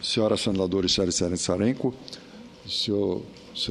senhora senadora Charicélia Sarenco, senhor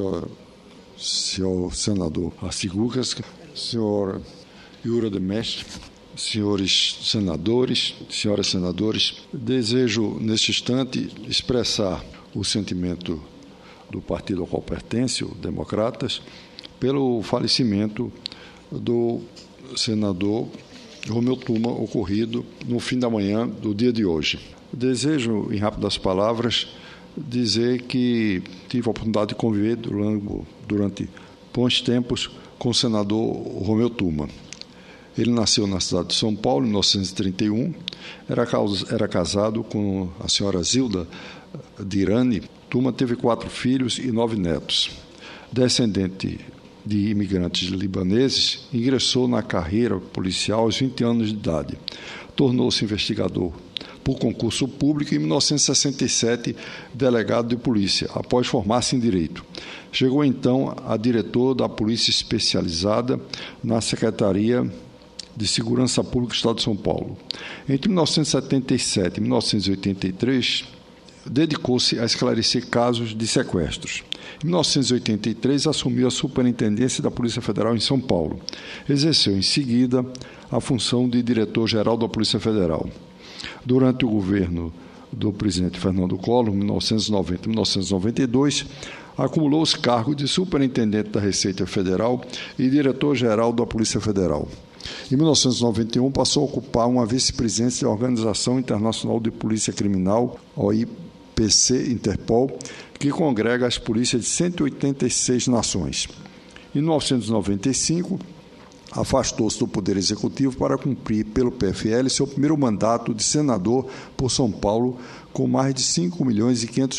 senador Arcigucas, senhor Iura de Mestre, senhores senadores, senhoras senadores, desejo neste instante expressar o sentimento do partido ao qual pertence, o Democratas, pelo falecimento do senador Romeu Tuma, ocorrido no fim da manhã do dia de hoje. Desejo, em rápidas palavras, dizer que tive a oportunidade de conviver durante bons tempos com o senador Romeu Tuma. Ele nasceu na cidade de São Paulo, em 1931, era casado com a senhora Zilda Dirane. Tuma teve 4 filhos e 9 netos. Descendente de imigrantes libaneses, ingressou na carreira policial aos 20 anos de idade. Tornou-se investigador por concurso público e, em 1967, delegado de polícia, após formar-se em Direito. Chegou, então, a diretor da Polícia Especializada na Secretaria de Segurança Pública do Estado de São Paulo. Entre 1977 e 1983, dedicou-se a esclarecer casos de sequestros. Em 1983, assumiu a Superintendência da Polícia Federal em São Paulo. Exerceu, em seguida, a função de diretor-geral da Polícia Federal. Durante o governo do presidente Fernando Collor, 1990 e 1992, acumulou os cargos de superintendente da Receita Federal e diretor-geral da Polícia Federal. Em 1991, passou a ocupar uma vice-presidência da Organização Internacional de Polícia Criminal, OIPC Interpol, que congrega as polícias de 186 nações. Em 1995, afastou-se do Poder Executivo para cumprir pelo PFL seu primeiro mandato de senador por São Paulo, com mais de 5 milhões e 500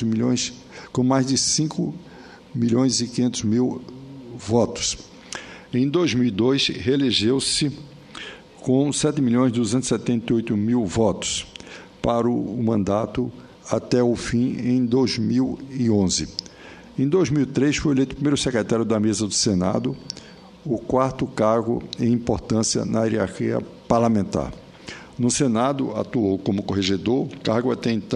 mil votos. Em 2002, reelegeu-se com 7.278.000 votos para o mandato até o fim em 2011. Em 2003, foi eleito primeiro secretário da mesa do Senado, o 4º cargo em importância na hierarquia parlamentar. No Senado, atuou como corregedor, cargo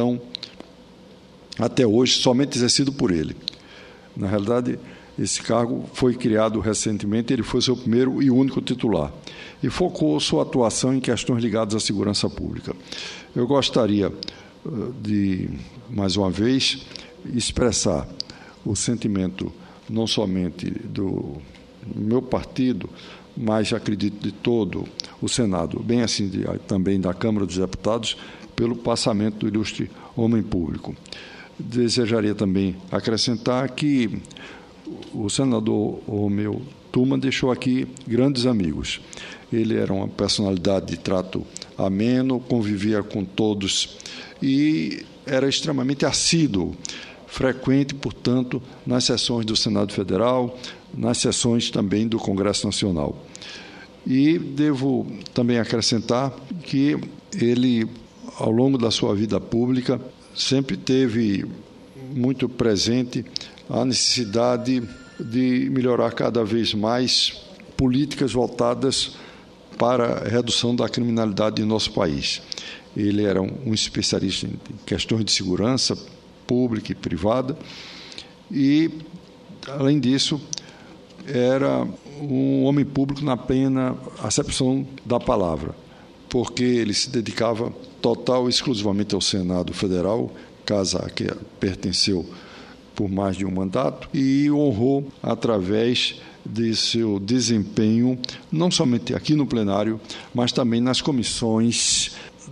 até hoje, somente exercido por ele. Na realidade, esse cargo foi criado recentemente, ele foi seu primeiro e único titular, e focou sua atuação em questões ligadas à segurança pública. Eu gostaria de, mais uma vez, expressar o sentimento não somente do meu partido, mas acredito de todo o Senado, bem assim também da Câmara dos Deputados, pelo passamento do ilustre homem público. Desejaria também acrescentar que o senador Romeu Tuma deixou aqui grandes amigos. Ele era uma personalidade de trato ameno, convivia com todos e era extremamente assíduo, frequente, portanto, nas sessões do Senado Federal, nas sessões também do Congresso Nacional. E devo também acrescentar que ele, ao longo da sua vida pública, sempre teve muito presente a necessidade de melhorar cada vez mais políticas voltadas para a redução da criminalidade em nosso país. Ele era um especialista em questões de segurança pública e privada e, além disso, era um homem público na plena acepção da palavra, porque ele se dedicava total e exclusivamente ao Senado Federal, casa a que pertenceu por mais de um mandato, e honrou através de seu desempenho, não somente aqui no plenário, mas também nas comissões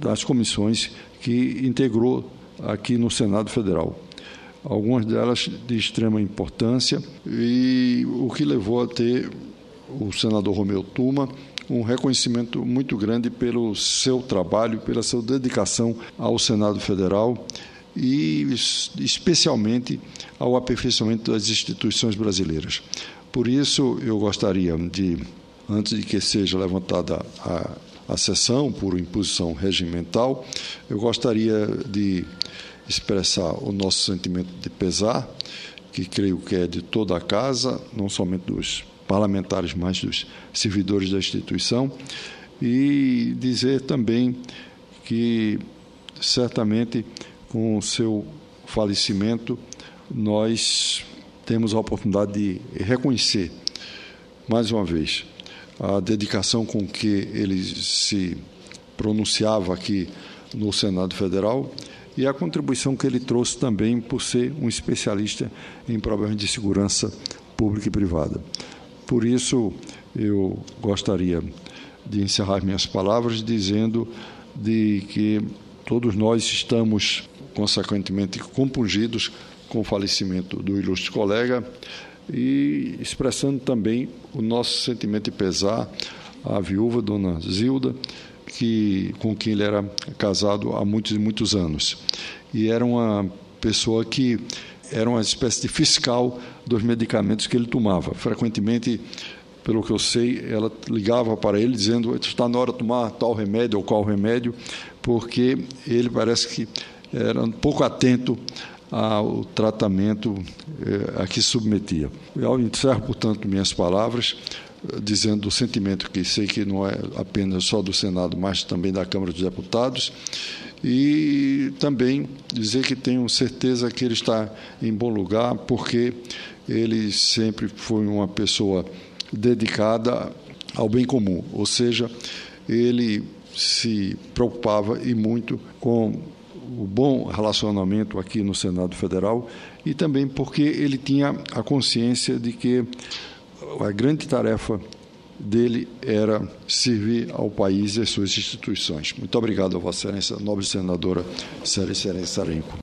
que integrou aqui no Senado Federal. Algumas delas de extrema importância, e o que levou a ter o senador Romeu Tuma um reconhecimento muito grande pelo seu trabalho, pela sua dedicação ao Senado Federal e especialmente ao aperfeiçoamento das instituições brasileiras. Por isso, eu gostaria de, antes de que seja levantada a sessão por imposição regimental, eu gostaria de expressar o nosso sentimento de pesar, que creio que é de toda a casa, não somente dos parlamentares, mas dos servidores da instituição, e dizer também que, certamente, com o seu falecimento, nós temos a oportunidade de reconhecer, mais uma vez, a dedicação com que ele se pronunciava aqui no Senado Federal e a contribuição que ele trouxe também por ser um especialista em problemas de segurança pública e privada. Por isso, eu gostaria de encerrar minhas palavras dizendo de que todos nós estamos, consequentemente, compungidos com o falecimento do ilustre colega e expressando também o nosso sentimento de pesar à viúva, dona Zilda, com quem ele era casado há muitos e muitos anos. E era uma pessoa que era uma espécie de fiscal dos medicamentos que ele tomava. Frequentemente, pelo que eu sei, ela ligava para ele dizendo: está na hora de tomar tal remédio ou qual remédio, porque ele parece que era um pouco atento ao tratamento a que se submetia. Eu encerro, portanto, minhas palavras dizendo o sentimento que sei que não é apenas só do Senado, mas também da Câmara dos Deputados, e também dizer que tenho certeza que ele está em bom lugar, porque ele sempre foi uma pessoa dedicada ao bem comum, ou seja, ele se preocupava e muito com o bom relacionamento aqui no Senado Federal e também porque ele tinha a consciência de que a grande tarefa dele era servir ao país e às suas instituições. Muito obrigado a Vossa Excelência, nobre senadora Célia Sarenco.